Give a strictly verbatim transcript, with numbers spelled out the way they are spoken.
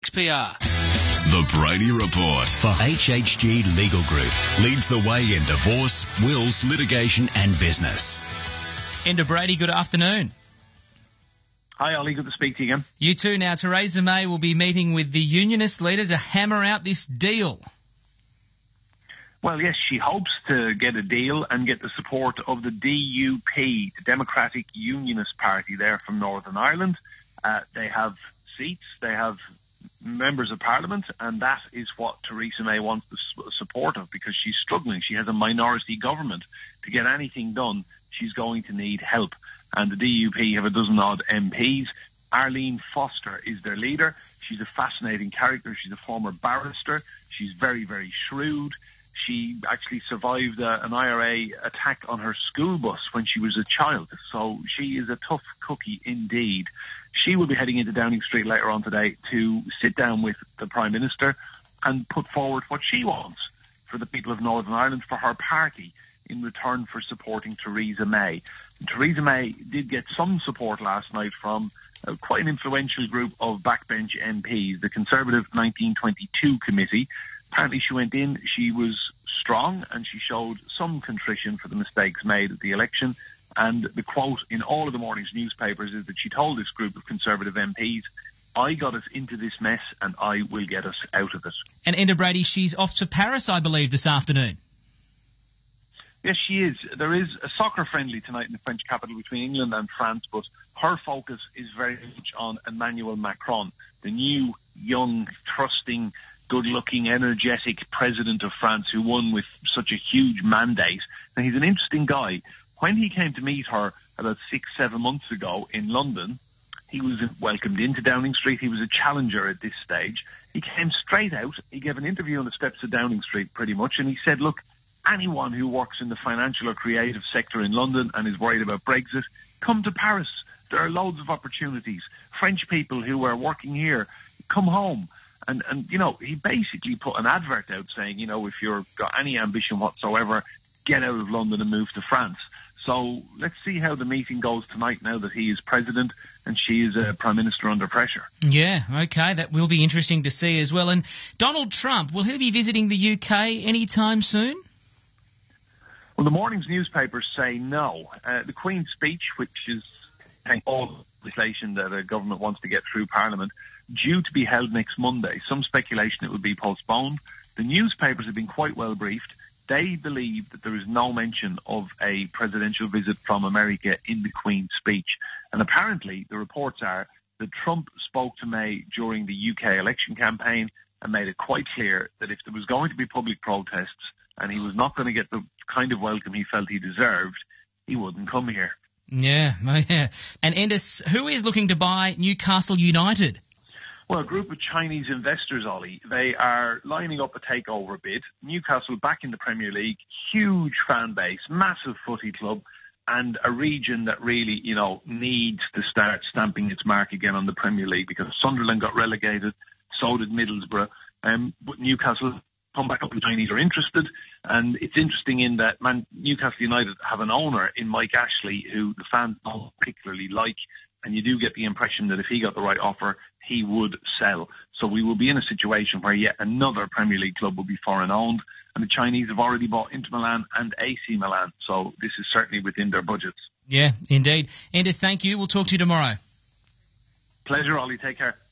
P R. The Brady Report for H H G Legal Group. Leads the way in divorce, wills, litigation and business. Enda Brady, good afternoon. Hi, Ollie. Good to speak to you again. You too. Now, Theresa May will be meeting with the unionist leader to hammer out this deal. Well, yes, she hopes to get a deal and get the support of the D U P, the Democratic Unionist Party there from Northern Ireland. Uh, they have seats, they have members of Parliament, and that is what Theresa May wants the support of, because she's struggling. She has a minority government. To get anything done, she's going to need help. And the D U P have a dozen odd M Ps. Arlene Foster is their leader. She's a fascinating character. She's a former barrister. She's very, very shrewd. She actually survived uh, an I R A attack on her school bus when she was a child. So she is a tough cookie indeed. She will be heading into Downing Street later on today to sit down with the Prime Minister and put forward what she wants for the people of Northern Ireland, for her party, in return for supporting Theresa May. And Theresa May did get some support last night from uh, quite an influential group of backbench M Ps, the Conservative nineteen twenty-two Committee. Apparently she went in, she was strong, and she showed some contrition for the mistakes made at the election. And the quote in all of the morning's newspapers is that she told this group of Conservative M Ps, I got us into this mess and I will get us out of it. And Enda Brady, she's off to Paris, I believe, this afternoon. Yes, she is. There is a soccer friendly tonight in the French capital between England and France, but her focus is very much on Emmanuel Macron, the new, young, trusting, good-looking, energetic president of France who won with such a huge mandate. Now, he's an interesting guy. When he came to meet her about six, seven months ago in London, he was welcomed into Downing Street. He was a challenger at this stage. He came straight out. He gave an interview on the steps of Downing Street pretty much, and he said, look, anyone who works in the financial or creative sector in London and is worried about Brexit, come to Paris. There are loads of opportunities. French people who are working here, come home. And, and you know, he basically put an advert out saying, you know, if you've got any ambition whatsoever, get out of London and move to France. So let's see how the meeting goes tonight now that he is president and she is a prime minister under pressure. Yeah, okay, that will be interesting to see as well. And Donald Trump, will he be visiting the U K anytime soon? Well, the morning's newspapers say no. Uh, the Queen's speech, which is all legislation that a government wants to get through Parliament, due to be held next Monday. Some speculation it will be postponed. The newspapers have been quite well briefed. They believe that there is no mention of a presidential visit from America in the Queen's speech. And apparently the reports are that Trump spoke to May during the U K election campaign and made it quite clear that if there was going to be public protests and he was not going to get the kind of welcome he felt he deserved, he wouldn't come here. Yeah, yeah. And Endis, who is looking to buy Newcastle United? Well, a group of Chinese investors, Ollie, they are lining up a takeover bid. Newcastle back in the Premier League, huge fan base, massive footy club, and a region that really, you know, needs to start stamping its mark again on the Premier League, because Sunderland got relegated, so did Middlesbrough. Um, but Newcastle come back up, the Chinese are interested, and it's interesting in that man, Newcastle United have an owner in Mike Ashley who the fans don't particularly like, and you do get the impression that if he got the right offer, he would sell. So we will be in a situation where yet another Premier League club will be foreign owned, and the Chinese have already bought Inter Milan and A C Milan, so this is certainly within their budgets. Yeah, indeed. Enda, thank you. We'll talk to you tomorrow. Pleasure, Ollie. Take care.